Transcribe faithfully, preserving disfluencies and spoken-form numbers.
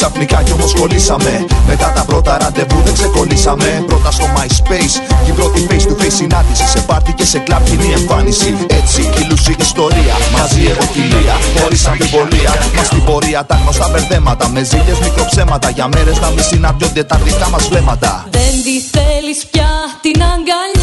ξαφνικά κι όμως κολλήσαμε. Μετά τα πρώτα ραντεβού δεν ξεκολλήσαμε. Πρώτα στο MySpace και η πρώτη face to face συνάντηση. Σε πάρτι και σε κλαμπ κοινή εμφάνιση. Έτσι κυλούσε η ιστορία, μαζί εγώ κοιλία. Χωρίς αμφιβολία, μας στην πορεία τα γνωστά μπερδέματα. Με ζήλιες μικροψέματα, για μέρες να μη συναντιόνται τα δικά μας βλέμματα. Δεν τη θέλεις πια την αγκαλιά.